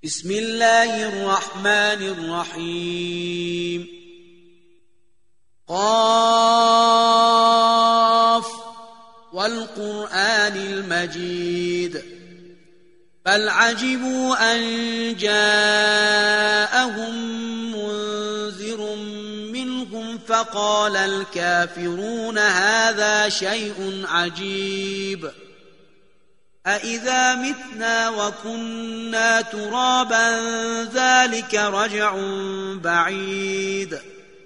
بسم الله الرحمن الرحيم قاف والقرآن المجيد بل عجبوا أن جاءهم منذر منهم فقال الكافرون هذا شيء عجيب أإذا متنا وكنا ترابا ذلك رجع بعيد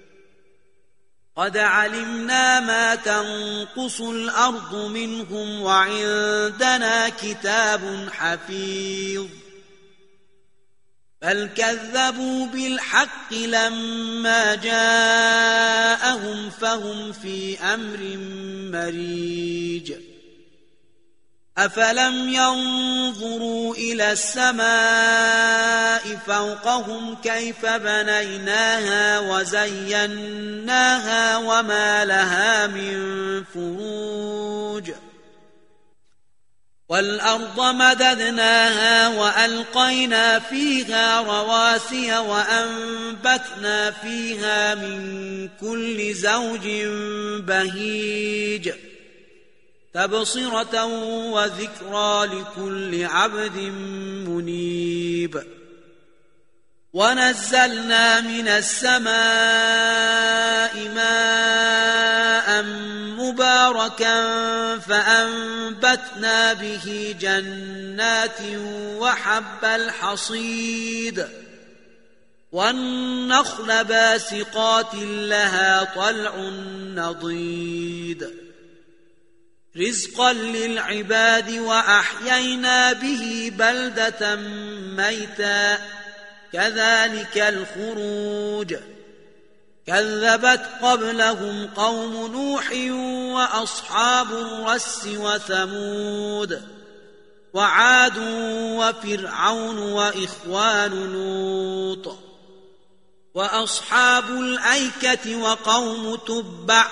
قد علمنا ما تنقص الأرض منهم وعندنا كتاب حفيظ بل كذبوا بالحق لما جاءهم فهم في أمر مريج أفلم ينظروا إلى السماء فوقهم كيف بنيناها وزيناها وما لها من فروج والأرض مددناها وألقينا فيها رواسي وأنبتنا فيها من كل زوج بهيج تبصرة وذكرى لكل عبد منيب ونزلنا من السماء ماء مباركا فأنبتنا به جنات وحب الحصيد والنخل باسقات لها طلع نضيد رزقا للعباد وأحيينا به بلدة ميتا كذلك الخروج كذبت قبلهم قوم نوح وأصحاب الرس وثمود وعاد وفرعون وإخوان لوط وأصحاب الأيكة وقوم تبع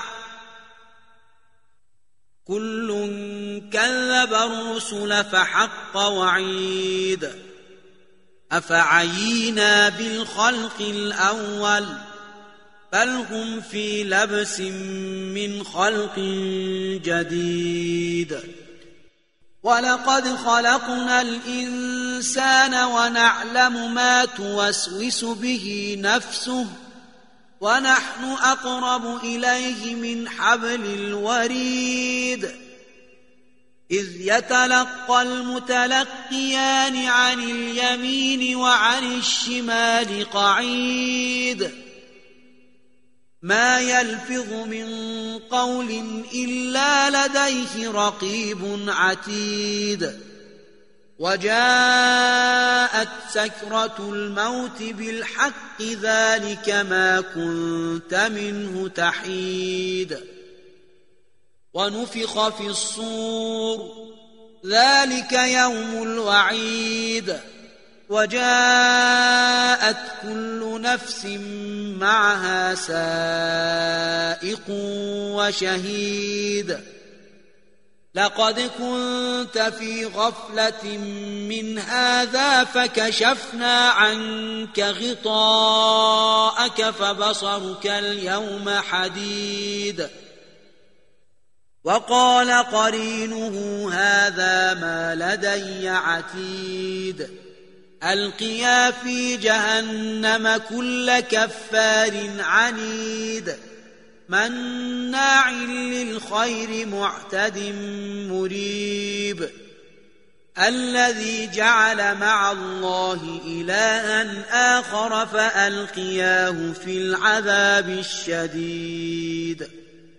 كل كذب الرسل فحق وعيد أفعينا بالخلق الأول بل هم في لبس من خلق جديد ولقد خلقنا الإنسان ونعلم ما توسوس به نفسه ونحن أقرب إليه من حبل الوريد إذ يتلقى المتلقيان عن اليمين وعن الشمال قعيد ما يلفظ من قول إلا لديه رقيب عتيد وجاءت سكرة الموت بالحق ذلك ما كنت منه تحيد ونفخ في الصور ذلك يوم الوعيد وجاءت كل نفس معها سائق وشهيد لقد كنت في غفلة من هذا فكشفنا عنك غطاءك فبصرك اليوم حديد وقال قرينه هذا ما لدي عتيد ألقيا في جهنم كل كفار عنيد مناع للخير معتد مريب الذي جعل مع الله إلها آخر فألقياه في العذاب الشديد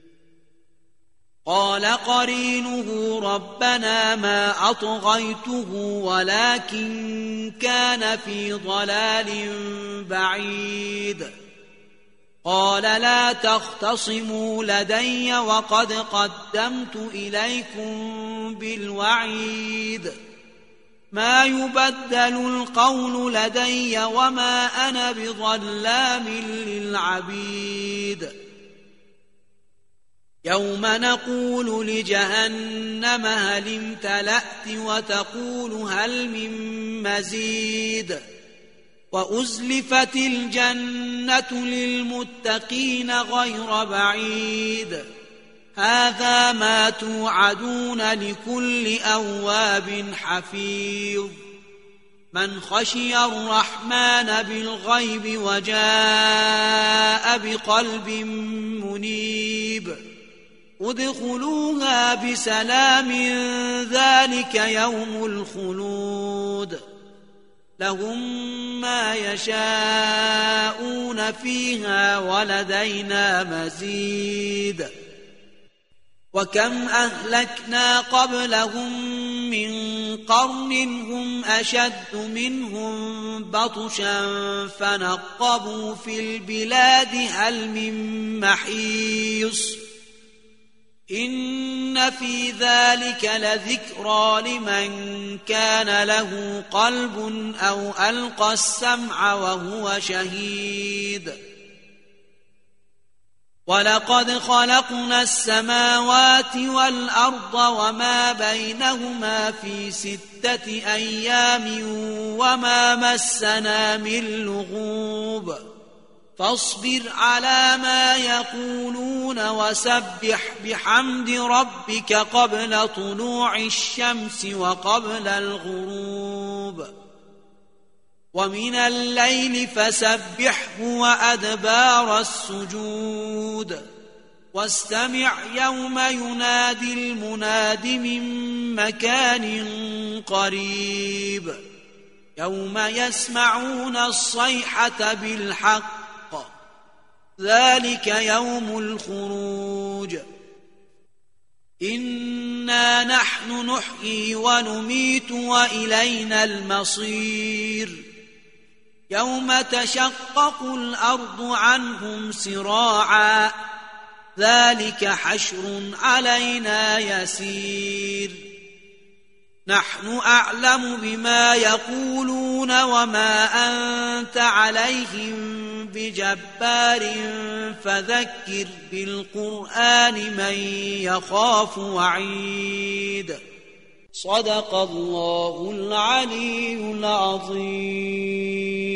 قال قرينه ربنا ما أطغيته ولكن كان في ضلال بعيد قال لا تختصموا لدي وقد قدمت إليكم بالوعيد ما يبدل القول لدي وما أنا بظلام للعبيد يوم نقول لجهنم هل امتلأت وتقول هل من مزيد وأزلفت الجنة للمتقين غير بعيد هذا ما توعدون لكل أواب حفيظ من خشي الرحمن بالغيب وجاء بقلب منيب ادخلوها بسلام ذلك يوم الخلود لهم ما يشاءون فيها ولدينا مزيد وكم أهلكنا قبلهم من قرن هم أشد منهم بطشا فنقبوا في البلاد هل من محيص إن في ذلك لذكرى لمن كان له قلب أو ألقى السمع وهو شهيد ولقد خلقنا السماوات والأرض وما بينهما في 6 أيام وما مسنا من لغوب فاصبر على ما يقولون وسبح بحمد ربك قبل طلوع الشمس وقبل الغروب ومن الليل فسبحه وأدبار السجود واستمع يوم ينادي المناد من مكان قريب يوم يسمعون الصيحة بالحق ذلك يوم الخروج إنا نحن نحيي ونميت وإلينا المصير يوم تشقق الأرض عنهم سراعا ذلك حشر علينا يسير نحن أعلم بما يقولون وما أنت عليهم بجبار فذكر بالقرآن من يخاف وعيد صدق الله العلي العظيم